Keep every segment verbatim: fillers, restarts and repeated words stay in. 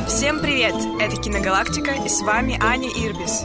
Всем привет! Это Киногалактика, и с вами Аня Ирбис.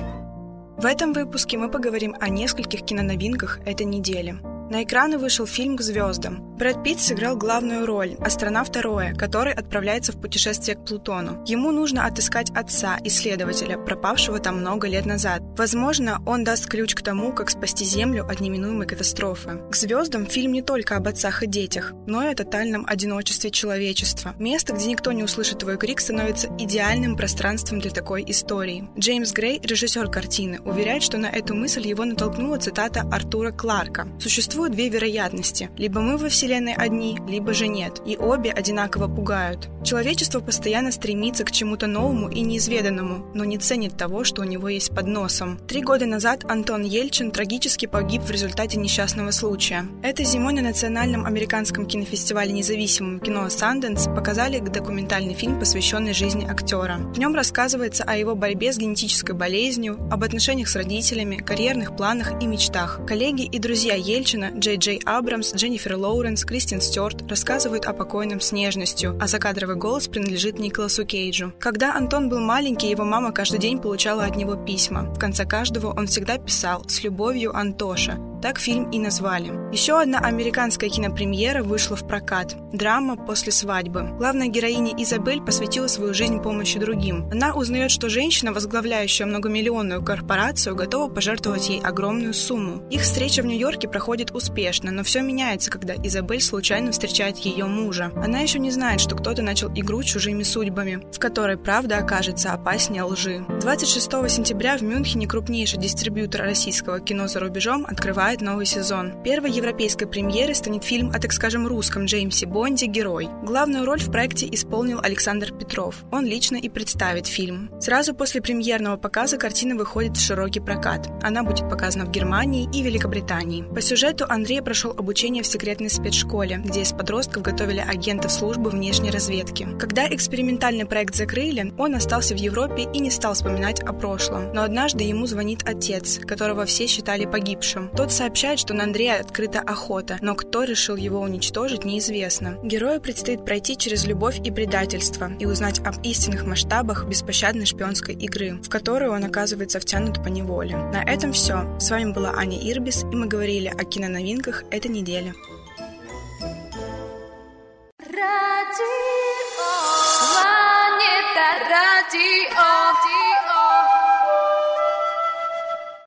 В этом выпуске мы поговорим о нескольких киноновинках этой недели. На экраны вышел фильм «К звездам». Брэд Питт сыграл главную роль, астронавта Роя, который отправляется в путешествие к Плутону. Ему нужно отыскать отца, исследователя, пропавшего там много лет назад. Возможно, он даст ключ к тому, как спасти Землю от неминуемой катастрофы. «К звездам» фильм не только об отцах и детях, но и о тотальном одиночестве человечества. Место, где никто не услышит твой крик, становится идеальным пространством для такой истории. Джеймс Грей, режиссер картины, уверяет, что на эту мысль его натолкнула цитата Артура Кларка. Существует две вероятности. Либо мы во Вселенной одни, либо же нет. И обе одинаково пугают. Человечество постоянно стремится к чему-то новому и неизведанному, но не ценит того, что у него есть под носом. Три года назад Антон Ельчин трагически погиб в результате несчастного случая. Этой зимой на Национальном американском кинофестивале независимого кино Санденс показали документальный фильм, посвященный жизни актера. В нем рассказывается о его борьбе с генетической болезнью, об отношениях с родителями, карьерных планах и мечтах. Коллеги и друзья Ельчина Джей Джей Абрамс, Дженнифер Лоуренс, Кристен Стюарт рассказывают о покойном с нежностью, а закадровый голос принадлежит Николасу Кейджу. Когда Антон был маленький, его мама каждый день получала от него письма. В конце каждого он всегда писал «С любовью, Антоша». Так фильм и назвали. Еще одна американская кинопремьера вышла в прокат. Драма «После свадьбы». Главная героиня Изабель посвятила свою жизнь помощи другим. Она узнает, что женщина, возглавляющая многомиллионную корпорацию, готова пожертвовать ей огромную сумму. Их встреча в Нью-Йорке проходит успешно, но все меняется, когда Изабель случайно встречает ее мужа. Она еще не знает, что кто-то начал игру чужими судьбами, в которой правда окажется опаснее лжи. двадцать шестого сентября в Мюнхене крупнейший дистрибьютор российского кино за рубежом открывает новый сезон. Первой европейской премьерой станет фильм о, так скажем, русском Джеймсе Бонде «Герой». Главную роль в проекте исполнил Александр Петров. Он лично и представит фильм. Сразу после премьерного показа картина выходит в широкий прокат. Она будет показана в Германии и Великобритании. По сюжету Андрей прошел обучение в секретной спецшколе, где из подростков готовили агентов службы внешней разведки. Когда экспериментальный проект закрыли, он остался в Европе и не стал вспоминать о прошлом. Но однажды ему звонит отец, которого все считали погибшим. Тот сообщает, что на Андрея открыта охота, но кто решил его уничтожить, неизвестно. Герою предстоит пройти через любовь и предательство и узнать об истинных масштабах беспощадной шпионской игры, в которую он оказывается втянут по неволе. На этом все. С вами была Аня Ирбис, и мы говорили о киноновинках этой недели. Ради